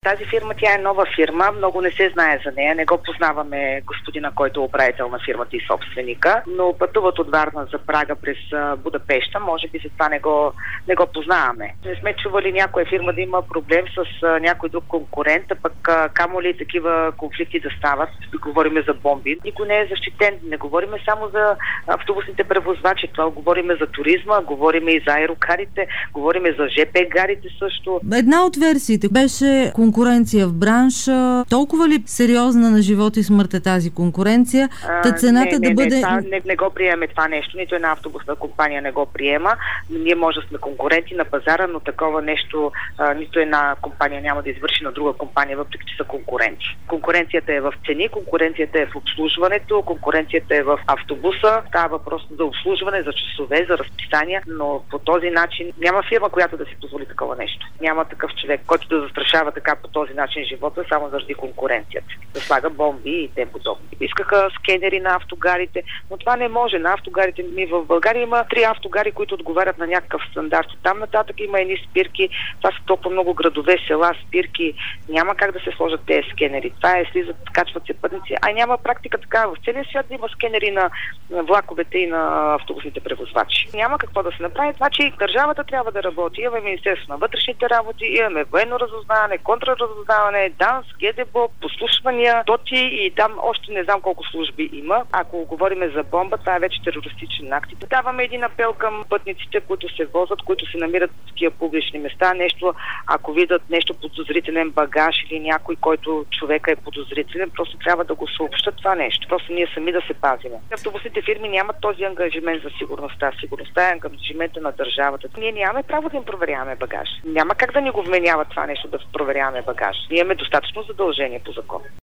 Тази фирма, тя е нова фирма, много не се знае за нея, не го познаваме господина, който е управител на фирмата и собственика, но пътуват от Варна за Прага през Будапеща, може би за това не го познаваме. Не сме чували някоя фирма да има проблем с някой друг конкурент, а пък камо ли такива конфликти да стават, говориме за бомби. Никой не е защитен, не говориме само за автобусните превозвачи, това говориме за туризма, говориме и за аерокарите, говориме за ЖП гарите също. Една от версиите беше конкуренция в бранша. Толкова ли сериозна на живота и смърт е тази конкуренция? Цената да бъде... Не го приеме това нещо, нито една автобусна компания не го приема. Ние може да сме конкуренти на пазара, но такова нещо нито една компания няма да извърши на друга компания, въпреки че са конкуренти. Конкуренцията е в цени, конкуренцията е в обслужването, конкуренцията е в автобуса. Става въпрос за обслужване, за часове, за разписания, но по този начин няма фирма, която да си позволи такова нещо. Няма такъв човек, който да застрашава така по този начин живота, само заради конкуренцията. Да слага бомби и те подобни. Искаха скенери на автогарите, но това не може. На автогарите в България има 3 автогари, които отговарят на някакъв стандарт. Там нататък има едни спирки. Това са толкова много градове, села, спирки. Няма как да се сложат тези скенери. Това е слизат, качват се пътници. Няма практика така. В целия свят има скенери на влаковете и на автобусните превозвачи. Няма какво да се направи. Това, че държавата трябва да работи. Имаме Министерство на вътрешните работи, имаме военно разузнаване, контраразузнаване, ДАНС, ГДБО, послушвания, ДОТИ и там още не знам колко служби има. Ако говорим за бомба, това е вече терористичен акт. Даваме един апел към пътниците, които се возят, които се намират в такива публични места. Нещо, ако видят нещо подозрителен багаж или някой, който човека е подозрителен, просто трябва да го съобщат това нещо. Просто ние сами да се пазим. Автобусните фирми нямат този ангажимент за сигурността. Сигурността е ангажимента на държавата. Ние нямаме право да им проверяваме багаж. Няма как да ни го вменява това нещо да проверяваме багаж. Ние имаме достатъчно задължение по закон.